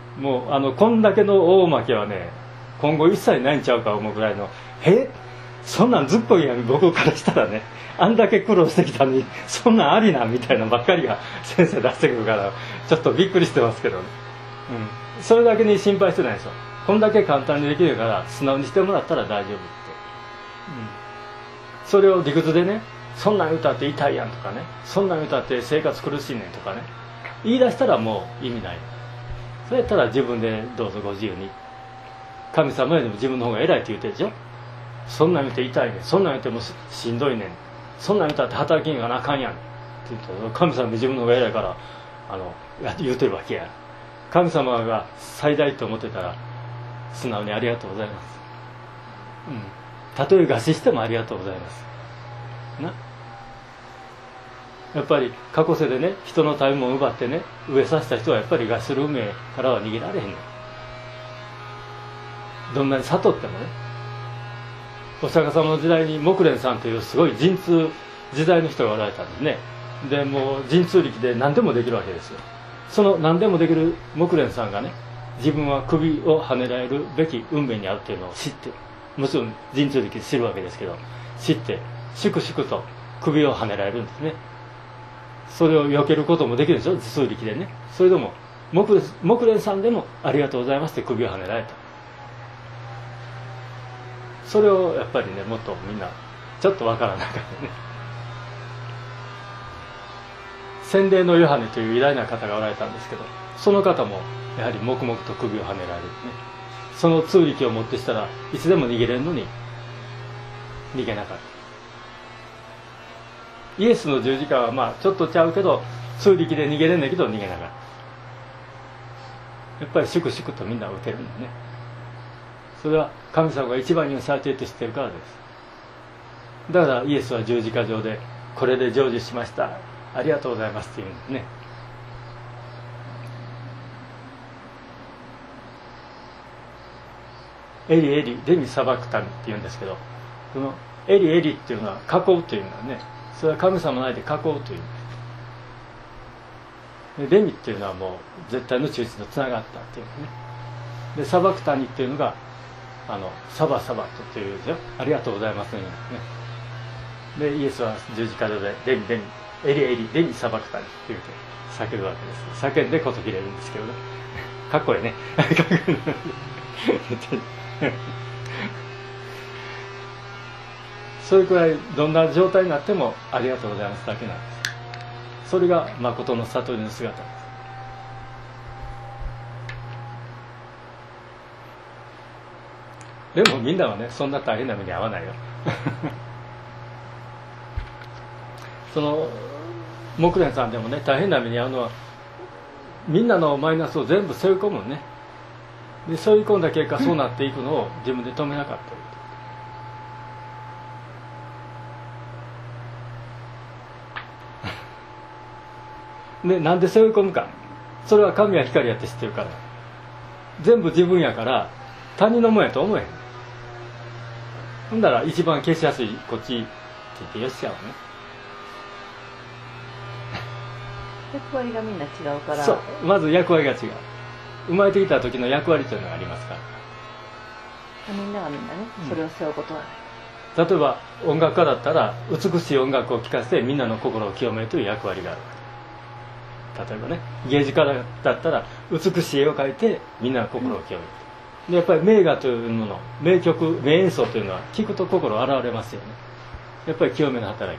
もうこんだけの大負けはね今後一切ないんちゃうか思うぐらいのそんなんずっこいやん僕からしたらねあんだけ苦労してきたのにそんなんありなんみたいなばっかりが先生出してくるからちょっとびっくりしてますけどね、それだけに心配してないでしょ。こんだけ簡単にできるから素直にしてもらったら大丈夫って、それを理屈でねそんなん歌って痛いやんとかねそんなん歌って生活苦しいねんとかね言い出したらもう意味ない。それやったら自分でどうぞご自由に。神様よりも自分の方が偉いって言うてるでしょ。そんなん言うて痛いねんそんなん言うてもしんどいねんそんなん言うたって働きにがなあかんやんって言ったら神様も自分の方が偉いから言うてるわけや。神様が最大と思ってたら素直にありがとうございます、たとえ餓死してもありがとうございますな。やっぱり過去世でね人の食べ物を奪ってね飢えさせた人はやっぱり餓死する運命からは逃げられへんねん。どんなに悟ってもね。お釈迦様の時代に木蓮さんというすごい神通時代の人がおられたんですね。でもう神通力で何でもできるわけですよ。その何でもできる木蓮さんがね自分は首をはねられるべき運命にあるっていうのを知って、もちろん神通力で知るわけですけど知って粛々と首をはねられるんですね。それを避けることもできるでしょ実通力でね。それでも木蓮さんでもありがとうございますって首をはねられた。それをやっぱりねもっとみんなちょっとわからなかったね。洗礼のヨハネという偉大な方がおられたんですけどその方もやはり黙々と首をはねられるね。その通力をもってしたらいつでも逃げれるのに逃げなかった。イエスの十字架はまあちょっとちゃうけど通力で逃げれんねんけど逃げなかった。やっぱり粛々とみんな受けるんだね。それは神様が一番にされていると知ってるからです。だからイエスは十字架上でこれで成就しましたありがとうございますって言うんですね。エリエリレミサバクタミって言うんですけどそのエリエリっていうのは囲うというのはねそれは神様の愛で囲うというでレミっていうのはもう絶対の中心とつながったっていうね。でサバクタニっていうのがサバサバとっていうですよありがとうございますの意味ですね。でイエスは十字架上でレミレミエリエリレミサバクタニって言うと叫ぶわけです。叫んでこと切れるんですけどねかっこいいねそれくらいどんな状態になってもありがとうございますだけなんです。それが誠の悟りの姿です。でもみんなはねそんな大変な目に遭わないよその木蓮さんでもね大変な目に遭うのはみんなのマイナスを全部背負い込むのね。で背負い込んだ結果そうなっていくのを自分で止めなかったでなんで背負い込むか。それは神は光やって知ってるから。全部自分やから他人のもんやと思えへん。ほんだら一番消しやすいこっちって言ってよっしゃわね。 役割がみんな違うから。 そうまず役割が違う。生まれてきた時の役割というのがありますから。 みんながみんなねそれを背負うことはない。例えば音楽家だったら美しい音楽を聴かせてみんなの心を清めるという役割がある。例えばね芸術家だったら美しい絵を描いてみんなの心を清める。でやっぱり名画というもの名曲名演奏というのは聴くと心洗われますよね。やっぱり清めの働き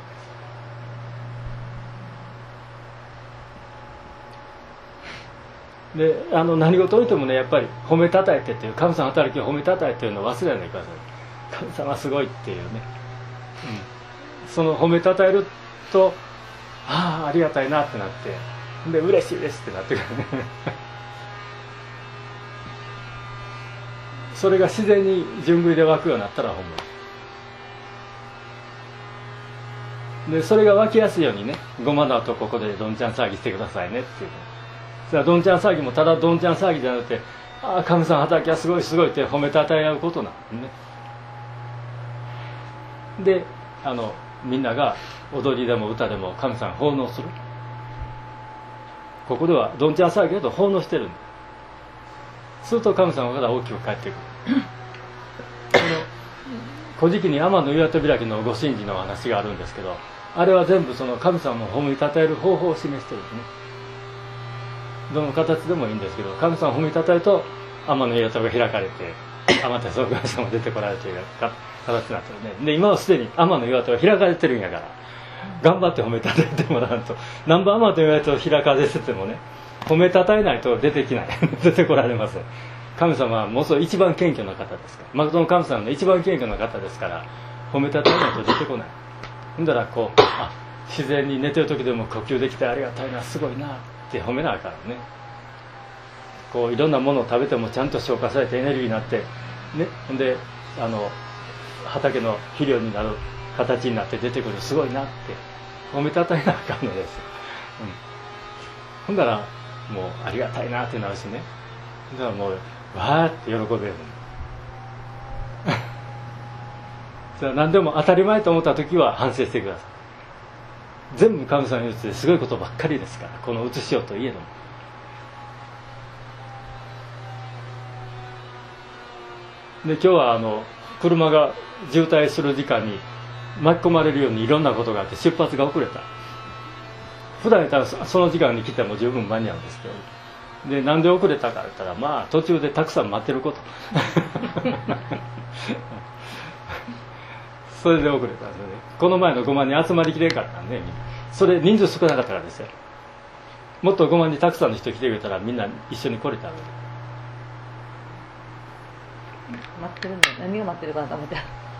です。で何事においてもねやっぱり褒めたたえてという神様の働きを褒めたたえてというのを忘れないでください。神様すごいっていうね、その褒めたたえるとありがたいなってなってで嬉しいですってなってくるねそれが自然に順繰りで湧くようになったら本物でそれが湧きやすいようにねごまのあとここでどんちゃん騒ぎしてくださいねっていう。それはどんちゃん騒ぎもただどんちゃん騒ぎじゃなくて神様の働きはすごいすごいって褒めたたえ合うことなんですね。でみんなが踊りでも歌でも神様に奉納する。ここではどんちゃん騒ぎだと奉納してるんだ。 すると神様から大きく返ってくる古事記に天の岩戸開きのご神事の話があるんですけど、あれは全部その神様を褒めたたえる方法を示してるんですね。どの形でもいいんですけど、神様を褒めたたえると天の岩戸が開かれて天照その神様が出てこられるという形になってるね。で今はすでに天の岩戸が開かれてるんやから、頑張って褒めたたえてもらうと、何番天の岩戸を開かれててもね、褒めたたえないと出てきない出てこられません。神様はもう一番謙虚な方ですから、誠の神様の一番謙虚な方ですから、褒めたたえないと出てこない。ほんだらこう、自然に寝てる時でも呼吸できてありがたいな、すごいなって褒めなあからね。こういろんなものを食べてもちゃんと消化されてエネルギーになってね、ほんで畑の肥料になる形になって出てくる、すごいなって褒めたたえなあかんのです、ほんだらもうありがたいなってなるしね。だからもうわーって喜べる何でも当たり前と思った時は反省してください。全部神様に映ってすごいことばっかりですから、この映しようといえども。で今日は車が渋滞する時間に巻き込まれるようにいろんなことがあって出発が遅れた。普段やったらその時間に来ても十分間に合うんですけど、でなんで遅れたかって言ったら、途中でたくさん待ってることそれで遅れたんですよね。この前の5万人集まりきれんかったんで、それ人数少なかったからですよ。もっと5万人たくさんの人来てくれたらみんな一緒に来れたので。 待ってるんだよ。何が待ってるかなと思って。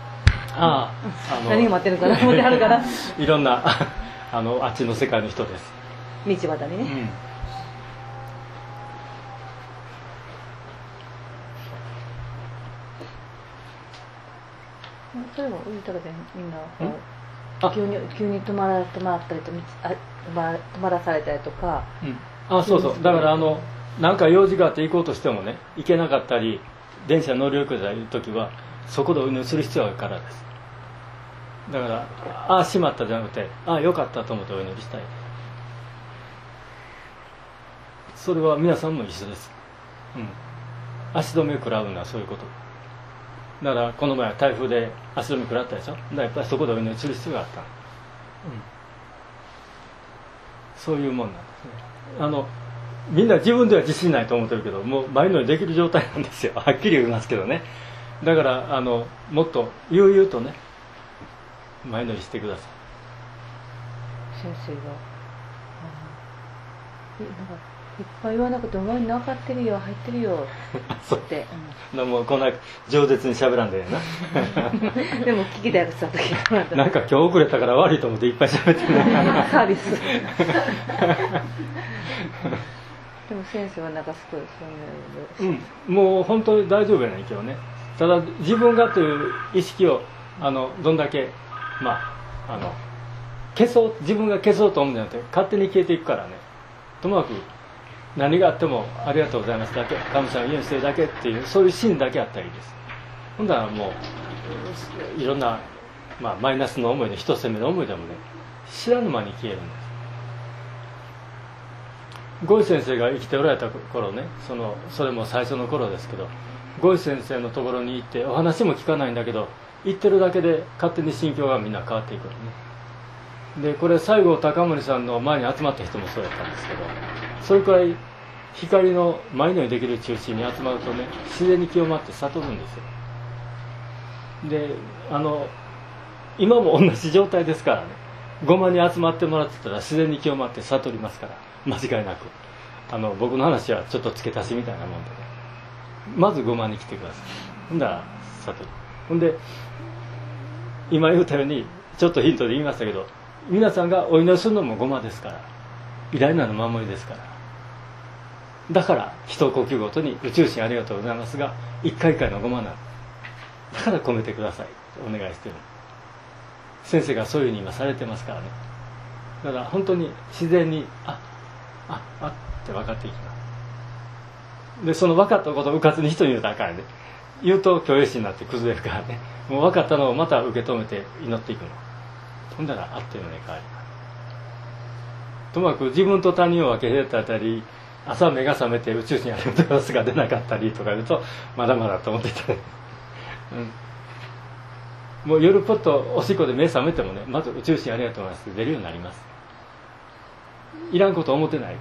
何が待ってるかなと思ってあるから。 いろんなあっちの世界の人です。 道端にね。それも言いたかったよ、みんな急に止まったりと止まらされたりとか。 そうそう。だからなんか用事があって行こうとしてもね、行けなかったり電車乗り遅れたり時は速度を運用する必要があるからです。だからしまったじゃなくてよかったと思ってお祈りしたい。それは皆さんも一緒です。足止めを食らうのはそういうこと。だからこの前は台風で足止め食らったでしょ。だからやっぱりそこでお祈りする必要があった、そういうもんなんですね。みんな自分では自信ないと思ってるけど、もう前のようにできる状態なんですよ。はっきり言いますけどね。だからもっと悠々とね前乗りしてください。 先生がいっぱい言わなくても分かってるよ、入ってるよって。 もうこんな饒舌に喋らんでええな。でも聞きたいこと時なんか今日遅れたから悪いと思っていっぱい喋ってるサービス。でも先生はなんかすごいそういうもう本当に大丈夫やね今日ね。ただ自分がという意識をどんだけ自分が消そうと思うんじゃなくて勝手に消えていくからね。ともかく何があってもありがとうございますだけ、神様を家にしてるだけっていう、そういう心だけあったらいいです。ほんだらもういろんな、マイナスの思いで一責めの思いでもね知らぬ間に消えるんです。ゴイ先生が生きておられた頃ね、それも最初の頃ですけど、ゴイ先生のところに行ってお話も聞かないんだけど、行ってるだけで勝手に心境がみんな変わっていくのね。でこれ西郷隆盛さんの前に集まった人もそうやったんですけど、それくらい光の前のようにできる中心に集まるとね自然に清まって悟るんですよ。で今も同じ状態ですからね、ごまに集まってもらってたら自然に清まって悟りますから、間違いなく僕の話はちょっと付け足しみたいなもんでね、まずごまに来てください。ほんだら悟り。ほんで今言ったようにちょっとヒントで言いましたけど、皆さんがお祈りするのもごまですから、偉大なる守りですから。だから一呼吸ごとに宇宙神ありがとうございますが一回一回のごまなんだから込めてくださいお願いしてる。先生がそういうふうに今されてますからね。だから本当に自然にって分かっていきます。でその分かったことをうかつに人に言うたらあかんね。言うと虚栄心になって崩れるからね。もう分かったのをまた受け止めて祈っていくの。ほんだらあっという間に変わります。ともかく自分と他人を分け隔てたり朝目が覚めて宇宙人ありがとうございますが出なかったりとか言うとまだまだと思ってて、もう夜ポッとおしっこで目覚めてもね、まず宇宙人ありがとうございますって出るようになります。いらんこと思ってない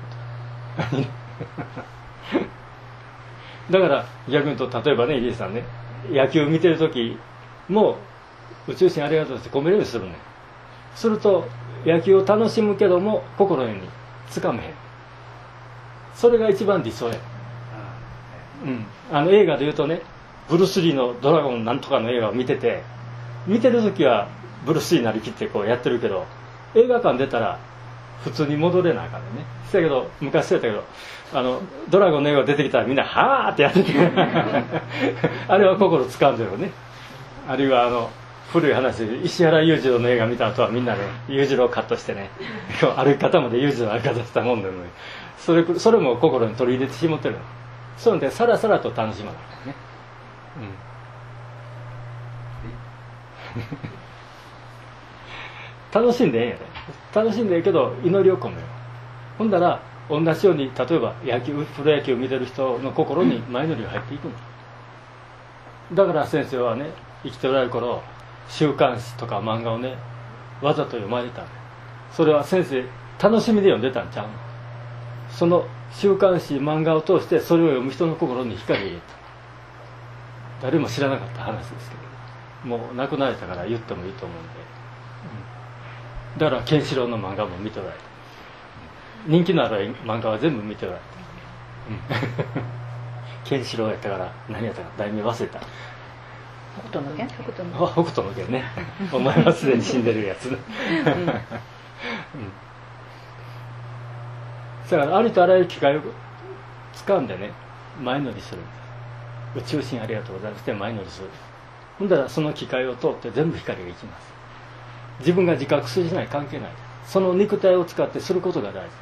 ことだから逆に言うと、例えばね、入江さんね、野球見てる時も宇宙人ありがとうって込めるようにするね。すると野球を楽しむけども心につかめへん。それが一番理想や。映画で言うとね、ブルース・リーのドラゴンなんとかの映画を見てて、見てる時はブルース・リーになりきってこうやってるけど、映画館出たら普通に戻れなあかんね。だけど昔そうやったけど、ドラゴンの映画出てきたらみんなはーってやっててあれは心掴んでるね。あるいは古い話で石原裕次郎の映画見た後はみんなね、裕次郎カットしてね歩き方まで裕次郎の歩き方したもんでね、それも心に取り入れてしまってるの。そうなんでさらさらと楽しまないね。楽しんでええんやで。楽しんでええけど祈りを込めよう。ほんだら同じように、例えばプロ野球を見てる人の心に前乗りが入っていくの。だから先生はね、生きておられる頃週刊誌とか漫画をねわざと読まれたんだ。それは先生楽しみで読んでたんちゃうの。その週刊誌漫画を通してそれを読む人の心に光を入れた。誰も知らなかった話ですけど、もう亡くなられたから言ってもいいと思うんで、だからケンシロウの漫画も見ておられた。人気のある漫画は全部見ておられた。ケンシロウやったから何やったか題名忘れた。 北斗の拳？ 北斗の拳ね。お前はすでに死んでるやつね。だからありとあらゆる機会を掴んでね、前乗りするんです。宇宙人ありがとうございますって前乗りする。ほんだらその機会を通って全部光がいきます。自分が自覚するしない関係ない。その肉体を使ってすることが大事。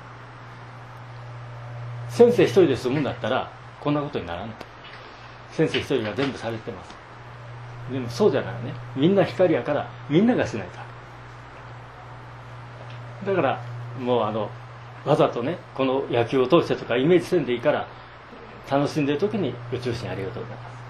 先生一人で済むんだったらこんなことにならない。先生一人が全部されてます。でもそうじゃないね。みんな光やからみんながしないと。だからもうわざとね、この野球を通してとかイメージせんでいいから、楽しんでる時に宇宙人ありがとうございます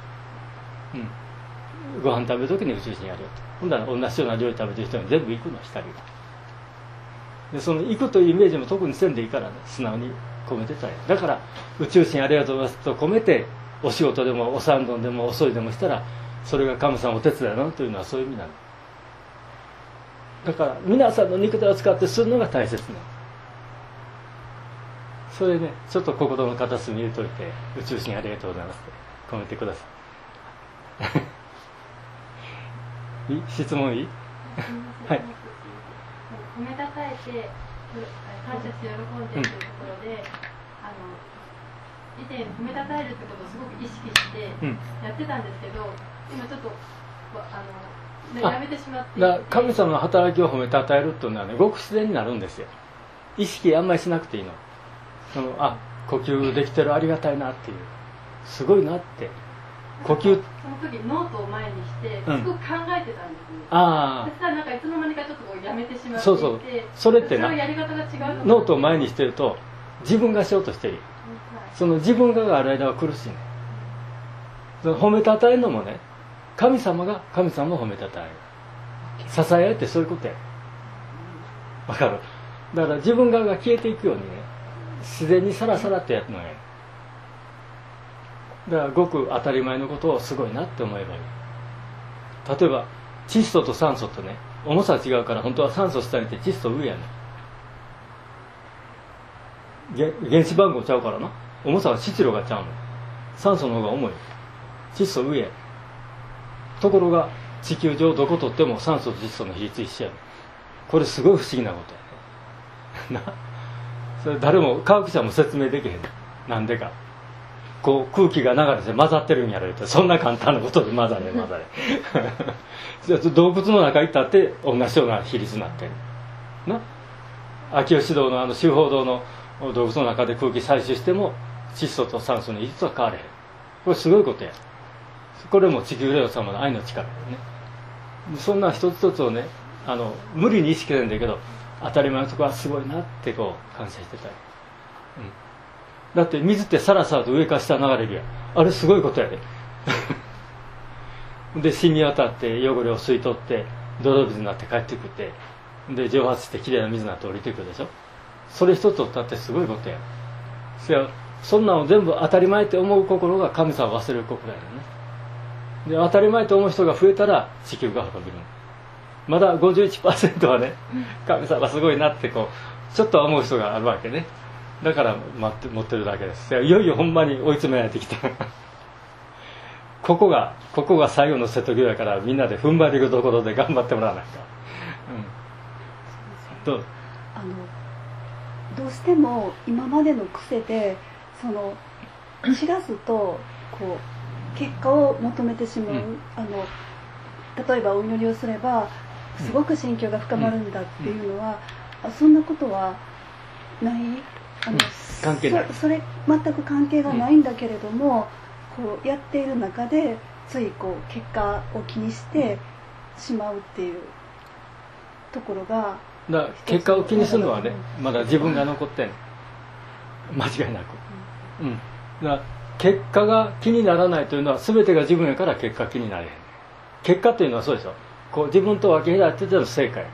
。ご飯食べる時に宇宙人ありがとう。ほんだら同じような料理食べてる人に全部行くの、光が。でその行くというイメージも特にせんでいいからね、素直に込めてたよ。だから宇宙人ありがとうございますと込めて、お仕事でもお三丼でもお掃除でもしたら、それが神様お手伝いなのというのはそういう意味なの。だから皆さんの肉体を使ってするのが大切なの。それね、ちょっと心の片隅に入れといて、宇宙人ありがとうございますって込めてください。いい？質問いい？はい。 褒めたたえて感謝して喜んでっていうところで、以前褒めたたえるってことをすごく意識してやってたんですけど、今ちょっとやめてしまって。 神様の働きを褒めたたえるっていうのはね、ごく自然になるんですよ。意識あんまりしなくていいの。呼吸できてる、ありがたいなっていう、すごいなって。呼吸、 その時ノートを前にしてすごく考えてたんですね。そしたらなんかいつの間にかちょっとこうやめてしまっていて、 そうそれってな、 やり方が違う。 ノートを前にしてると自分がしようとしてる、その自分がある間は苦しいね。その褒めたたえるのもね、神様が神様を褒めたたえる、支え合いってそういうことや。わかる？だから自分側が消えていくようにね、自然にさらさらってやるのや。だからごく当たり前のことをすごいなって思えばいい。例えば窒素と酸素とね、重さは違うから、本当は酸素下にいて窒素上やねん。原子番号ちゃうからな。重さは質量がちゃうの。酸素の方が重い。窒素上や。ところが地球上どこ取っても酸素と窒素の比率一緒やねん。これすごい不思議なことや。な。それ誰も科学者も説明できへん。なんでか。こう空気が流れて混ざってるんやろって、そんな簡単なことで混ざれ洞窟の中行ったって同じような比率になってるな。秋吉堂の修法堂の洞窟の中で空気採取しても窒素と酸素の比率は変われへん。これすごいことや。これも地球霊様の愛の力だよね。そんな一つ一つをね、無理に意識せんだけど、当たり前のところはすごいなってこう感謝してたり、 だって水ってさらさらと上から下流れるやん。あれすごいことやでで染み渡って汚れを吸い取って泥水になって帰ってくってで蒸発してきれいな水になって降りてくるでしょ。それ一つとったってすごいことや。そんなの全部当たり前って思う心が神様を忘れる心やね。で当たり前と思う人が増えたら地球が滅びる。まだ 51% はね、神様すごいなってこうちょっと思う人があるわけね。だから持ってるだけです。いよいよほんまに追い詰められてきたここが最後の瀬戸際やから、みんなで踏ん張りるところで頑張ってもらわないか。どうしても今までの癖で知らずとこう結果を求めてしまう、例えばお祈りをすればすごく心境が深まるんだっていうのは、そんなことはない、 関係ない。 それ全く関係がないんだけれども、こうやっている中でついこう結果を気にしてしまうっていうところが、 だから結果を気にするのはね、まだ自分が残ってん間違いなく、だから結果が気にならないというのは全てが自分やから結果気になれへん。結果というのはそうでしょ。こう自分と分け隔てての成果やから、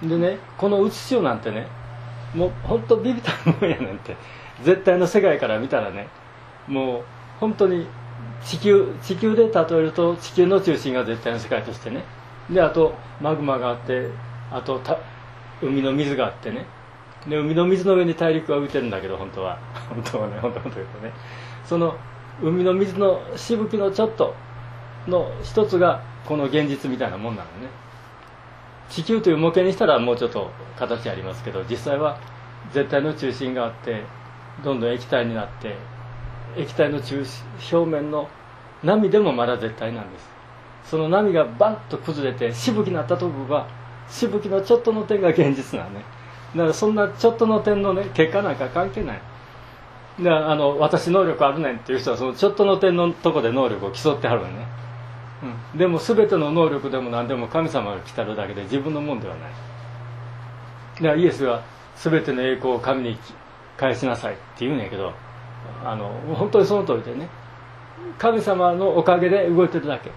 でね、このうつしようなんてね、もう本当ビビたるもんやねんって。絶対の世界から見たらね、もう本当に地球で例えると地球の中心が絶対の世界としてね、であとマグマがあって、あと海の水があってね、で海の水の上に大陸が浮いてるんだけど、本当はね、本当言うとね、その海の水のしぶきのちょっとの一つがこの現実みたいなもんなのね。地球という模型にしたらもうちょっと形ありますけど、実際は絶対の中心があって、どんどん液体になって、液体の表面の波でもまだ絶対なんです。その波がバンと崩れてしぶきになったとこが、しぶきのちょっとの点が現実なのね。だからそんなちょっとの点のね、結果なんか関係ない。だから私能力あるねんっていう人はそのちょっとの点のとこで能力を競ってはるのね。でも全ての能力でも何でも神様が来たるだけで自分のもんではない。だからイエスが全ての栄光を神に返しなさいって言うんやけど、本当にその通りでね、神様のおかげで動いてるだけ。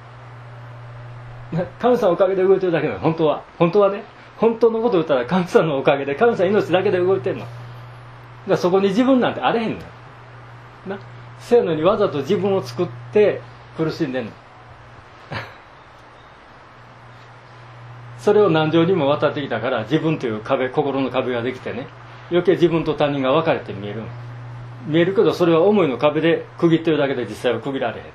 神様のおかげで動いてるだけなの。本当はね、本当のことを言ったら神様のおかげで、神様の命だけで動いてるの。だからそこに自分なんてあれへんのな。せやのにわざと自分を作って苦しんでんの。それを何重にも渡ってきたから、自分という壁、心の壁ができてね、余計自分と他人が分かれて見えるけど、それは思いの壁で区切ってるだけで実際は区切られへん。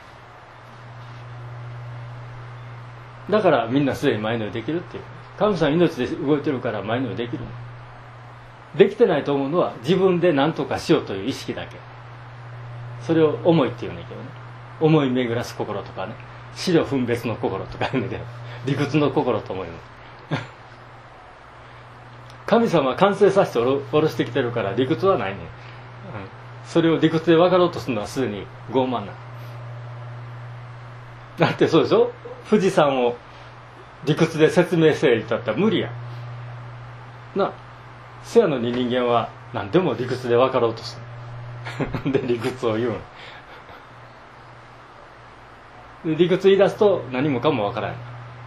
だからみんなすでに前のようにできるっていう。神様命で動いてるから前のようにできる。できてないと思うのは自分で何とかしようという意識だけ。それを思いっていうんだけどね。思い巡らす心とかね、思慮分別の心とか言うんだけど、理屈の心と思うの。神様は完成させて下ろしてきてるから理屈はないね。それを理屈で分かろうとするのはすでに傲慢な。だってそうでしょ、富士山を理屈で説明せえ言ったったら無理やな。せやのに人間は何でも理屈で分かろうとするで理屈を言うの。理屈言い出すと何もかも分からない。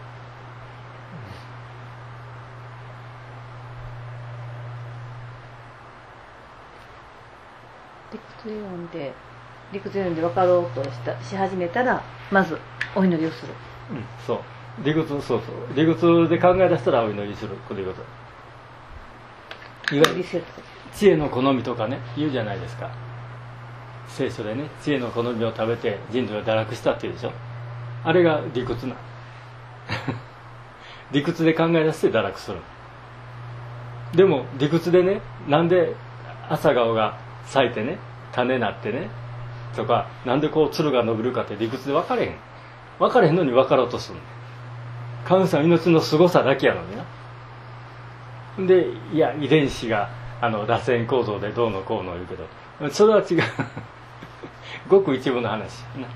理屈読んで分かろうとし始めたら、まずお祈りをする。 そう理屈で考え出したらお祈りするということ。いわゆる知恵の好みとかね言うじゃないですか。聖書でね、知恵の好みを食べて人類を堕落したっていうでしょ。あれが理屈な理屈で考え出して堕落する。でも理屈でね、なんで朝顔が咲いてね、種なってねとか、なんでこう鶴が伸びるかって理屈で分かれへんのに分かろうとする。神様命の凄さだけやのにな。で、いや遺伝子が螺旋構造でどうのこうの言うけど、それは違うごく一部の話な。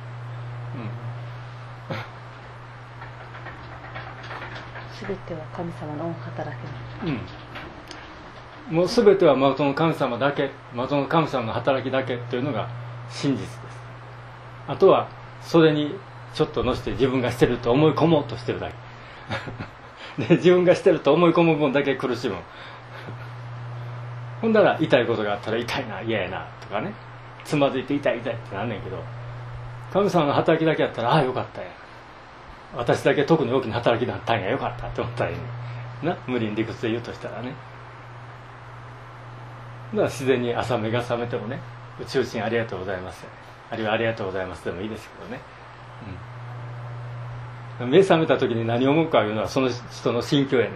全ては神様の御働き。 もう全ては誠の神様だけ、誠の神様の働きだけというのが真実です。あとはそれにちょっと乗せて自分がしてると思い込もうとしてるだけで、自分がしてると思い込む分だけ苦しむ。ほんだら痛いことがあったら痛いな、嫌やなとかね、つまずいて痛い痛いってなんねんけど、神様の働きだけやったら、ああよかったや、私だけ特に大きな働きだったんや、よかったって思ったらいいねな、無理に理屈で言うとしたらね。だから自然に朝目が覚めてもね、宇宙神ありがとうございます、あるいはありがとうございますでもいいですけどね、目覚めた時に何を思うかいうのはその人の心境やねん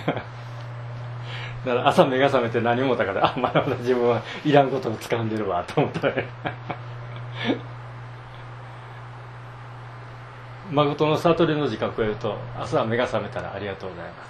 だから朝目が覚めて何を思ったかで、あ、まだまだ自分はいらんことを掴んでるわと思ったらね誠の悟りの自覚を言うと、朝目が覚めたらありがとうございます、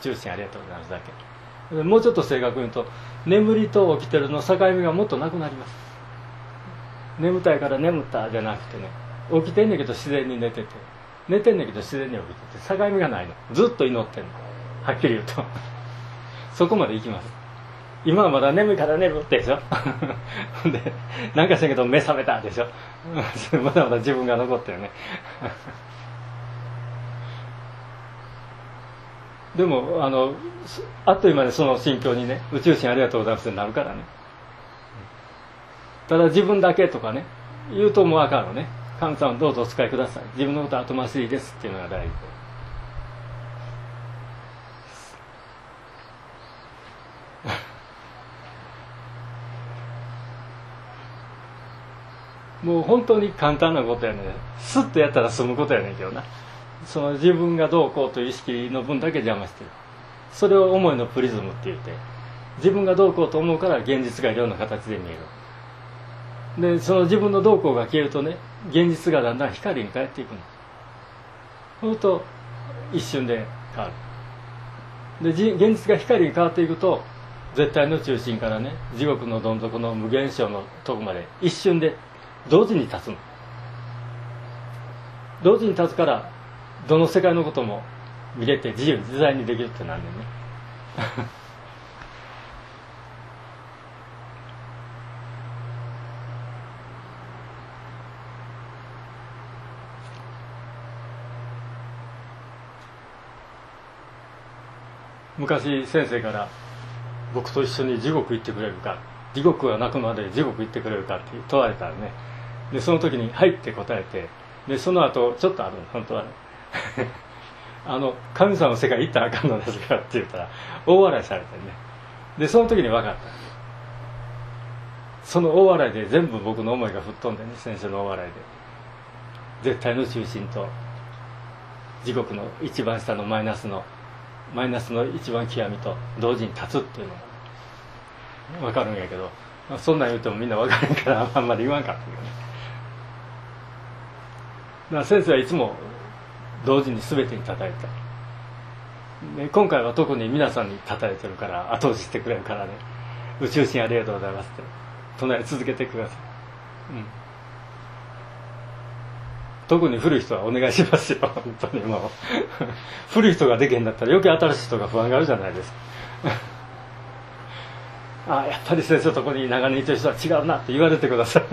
宇宙神ありがとうございますだけ。もうちょっと正確に言うと、眠りと起きてるの境目がもっとなくなります。眠たいから眠ったじゃなくてね、起きてんねんけど自然に寝てて、寝てんねんけど自然に起きてて、境目がないの。ずっと祈ってんの、はっきり言うとそこまで行きます。今はまだ眠いから寝るってでしょで、なんかしたけど目覚めたでしょまだまだ自分が残ってるねでもあっという間にその心境にね、宇宙神ありがとうございますってなるからね。ただ自分だけとかね言うともうあかんのね。神様どうぞお使いください、自分のことは後回しでいいですっていうのが大事で、もう本当に簡単なことやね。スッとやったら済むことやねんけどな、その自分がどうこうという意識の分だけ邪魔してる。それを思いのプリズムって言って、自分がどうこうと思うから現実がいろんな形で見える。でその自分のどうこうが消えるとね、現実がだんだん光に変えていくの。そうすると一瞬で変わる。で現実が光に変わっていくと、絶対の中心からね、地獄のどん底の無限小のとこまで一瞬で同時に立つの。同時に立つからどの世界のことも見れて自由自在にできるってなんねんね昔先生から僕と一緒に地獄行ってくれるか、地獄がなくまで地獄行ってくれるかって問われたらね、でその時に「はい」って答えて、でその後ちょっとあるの本当はね神様の世界行ったらあかんのですからって言ったら大笑いされてね。でその時に分かった。その大笑いで全部僕の思いが吹っ飛んでね、先生の大笑いで絶対の中心と地獄の一番下のマイナスの一番極みと同時に立つっていうのが分かるんやけど、そんなん言うてもみんな分からんからあんまり言わんかったけどね。だから先生はいつも同時に全てに叩いた。で今回は特に皆さんに叩いてるから後押ししてくれるからね、宇宙神ありがとうございますって唱え続けてください、特に古い人はお願いしますよ本当に。もう古い人ができへんだったら余計新しい人が不安があるじゃないですかあ、やっぱり先生とこに長年いてる人は違うなって言われてください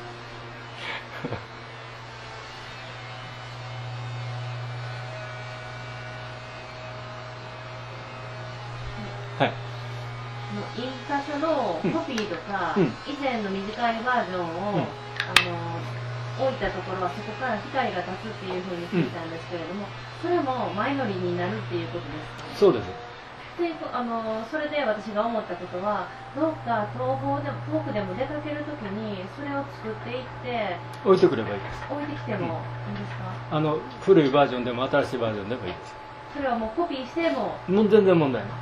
はい、 インカ書のコピーとか、以前の短いバージョンを、置いたところはそこから光が立つっていうふうに聞いたんですけれども、それも前乗りになるっていうことですかね。 そうです。 でそれで私が思ったことは、どっか遠くでも出かけるときにそれを作っていって置いてくればいいです。 置いてきてもいいですか。 古いバージョンでも新しいバージョンでもいいです。 それはもうコピーしても全然問題ない。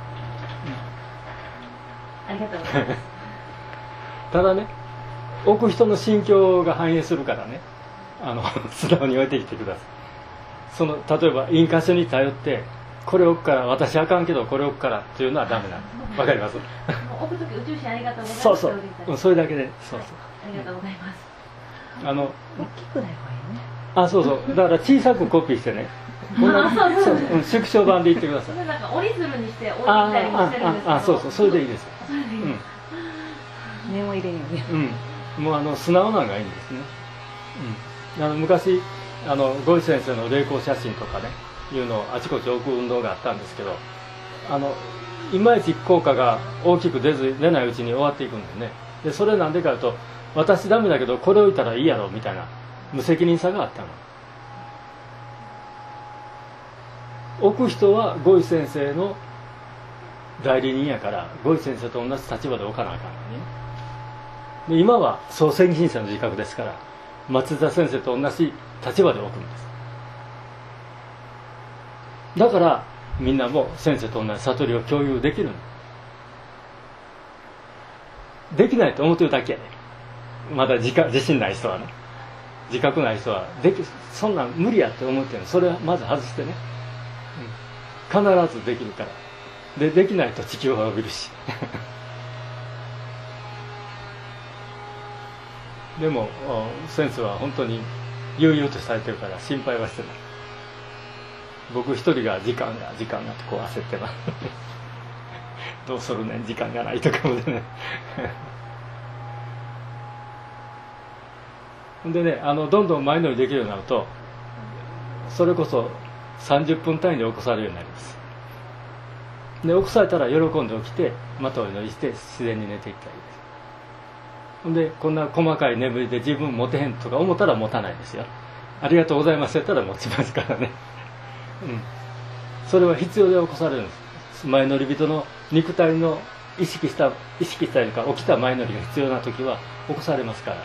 ありがとうございますただね、置く人の心境が反映するからね、素直に置いてきてください。例えば印鑑書に頼ってこれ置くから私あかんけどこれ置くからっていうのはダメなんです。わかります？ 置くとき宇宙神ありがとうございます。 そうそう、それだけで、そうそう、 ありがとうございます。 大きくない方がいいね。 そうそう、だから小さくコピーしてね、縮小版で言ってください。 それなんか折り鶴にして置いてきたりもしてるんですけど、 そうそう、それでいいです。 それでいいんですか。念を入れんよね。 もう素直なのがいいんですね。昔ゴイ先生の霊光写真とかねいうのをあちこち置く運動があったんですけど、いまいち効果が大きく出ないうちに終わっていくんだよね。でそれなんでかというと、私ダメだけどこれ置いたらいいやろみたいな無責任さがあったの。置く人はゴイ先生の代理人やから、ゴイ先生と同じ立場で置かなあかんのにね。で今は総責任者の自覚ですから、松田先生と同じ立場で置くんです。だからみんなも先生と同じ悟りを共有できるの。できないと思ってるだけやね。まだ自信ない人はね、自覚ない人はそんなん無理やって思ってるの。それはまず外してね、必ずできるから。できないと地球は伸びるしでも先生は本当に悠々とされてるから心配はしてない。僕一人が時間がってこう焦ってますどうするねん時間がないとかもでねでね、どんどん前乗りできるようになると、それこそ30分単位で起こされるようになります。で起こされたら喜んで起きてまたお祈りして自然に寝ていったらいいです。ほんでこんな細かい眠りで自分持てへんとか思ったら持たないですよ。ありがとうございますって言ったら持ちますからねそれは必要で起こされるんです。前乗り人の肉体の意識したりとか起きた前乗りが必要な時は起こされますから、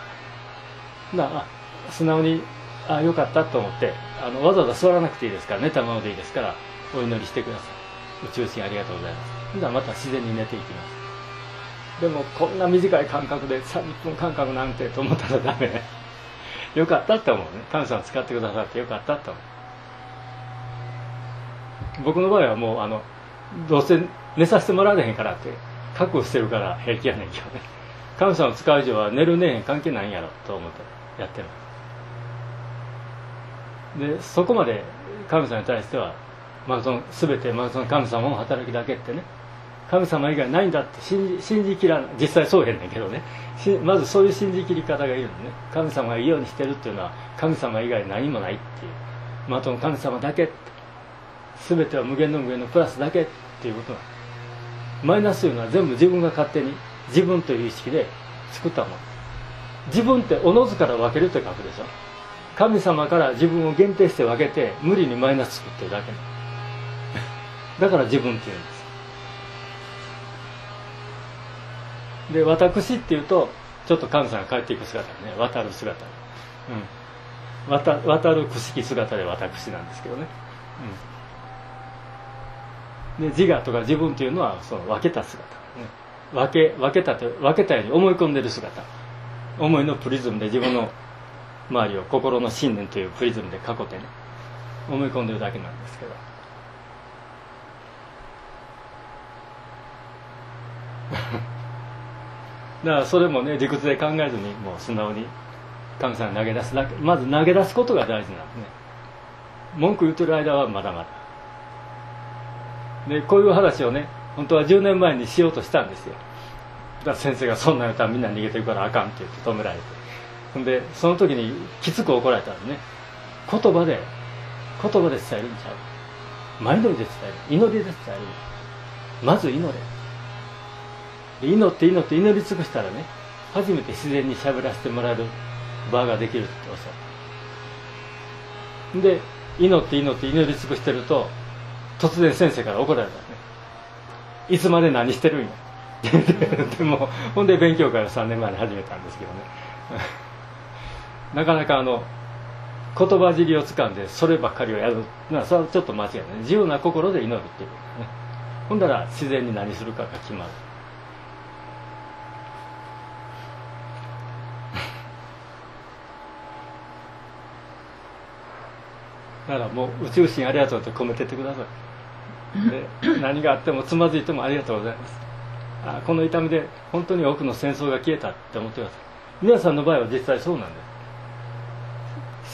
素直によかったと思ってわざわざ座らなくていいですから、寝たままでいいですからお祈りしてください。宇宙神ありがとうございます。ではまた自然に寝ていきます。でもこんな短い間隔で30分間隔なんてと思ったらダメねよかったって思うね。神様使ってくださってよかったって思う。僕の場合はもうどうせ寝させてもらわれへんからって覚悟してるから平気やねんけどね。神様を使う以上は寝る寝へん関係ないんやろと思ってやってる。でそこまで神様に対しては全てその神様の働きだけってね、神様以外ないんだって信じきらない。実際そうへんねんけどね、まずそういう信じきり方がいるのね。神様がいいようにしてるっていうのは神様以外何もないっていう、その神様だけって、全ては無限の無限のプラスだけっていうことなの。マイナスというのは全部自分が勝手に自分という意識で作ったもの。自分っておのずから分けるって書くでしょ。神様から自分を限定して分けて無理にマイナス作ってるだけなのだから自分っていうんです。で私っていうとちょっと神様が帰っていく姿ね、渡る姿、渡るくしき姿で私なんですけどね、で自我とか自分っていうのはその分けた姿、分けたように思い込んでる姿、思いのプリズムで自分の周りを心の信念というプリズムで囲ってね思い込んでるだけなんですけどだからそれもね理屈で考えずにもう素直に神様に投げ出すだけ。まず投げ出すことが大事なんですね。文句言ってる間はまだまだで、こういう話をね本当は10年前にしようとしたんですよ。だから先生がそんなん言ったらみんな逃げてるからあかんって言って止められて、ほんでその時にきつく怒られたんでね、言葉で伝えるんちゃう、前乗りで伝える、祈りで伝える、まず祈れ、祈って祈り尽くしたらね初めて自然に喋らせてもらえる場ができるっておっしゃる。で祈って祈り尽くしてると突然先生から怒られたんですね。いつまで何してるんやでもほんで勉強会を3年前に始めたんですけどねなかなか言葉尻をつかんでそればっかりをやるのはそれはちょっと間違いない。自由な心で祈るっていうね。ほんだら自然に何するかが決まるだからもう宇宙神ありがとうって込めてってください。で何があってもつまずいてもありがとうございます。この痛みで本当に多くの戦争が消えたって思ってください。皆さんの場合は実際そうなんです。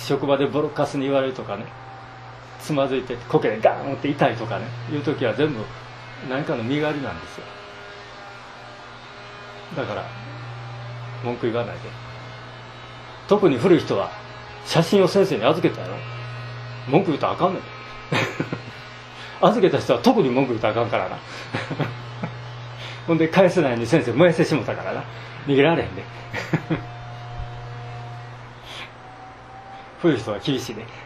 職場でボロカスに言われるとかね、つまずいて苔でガーンって痛いとかねいう時は全部何かの身代わりなんですよ。 だから文句言わないで。特に古い人は写真を先生に預けたやろ、文句言うとあかんねん預けた人は特に文句言うとあかんからなほんで返せないように先生燃やしてしもたからな、逃げられへんで古い人は厳しいね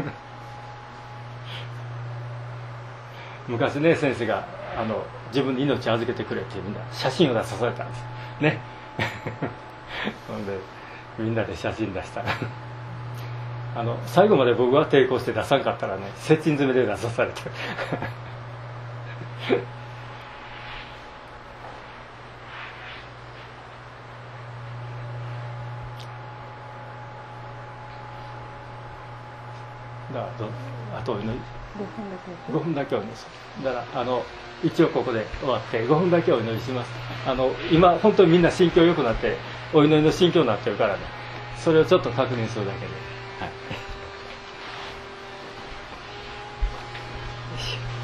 昔ね、先生が自分に命を預けてくれってみんな写真を出さされたんですねほんでみんなで写真出したら最後まで僕は抵抗して出さんかったらね、接近詰めで出さされてだからあとお祈り5分だけお祈りする。だから一応ここで終わって5分だけお祈りします。今本当にみんな心境良くなってお祈りの心境になってるからね、それをちょっと確認するだけで、はい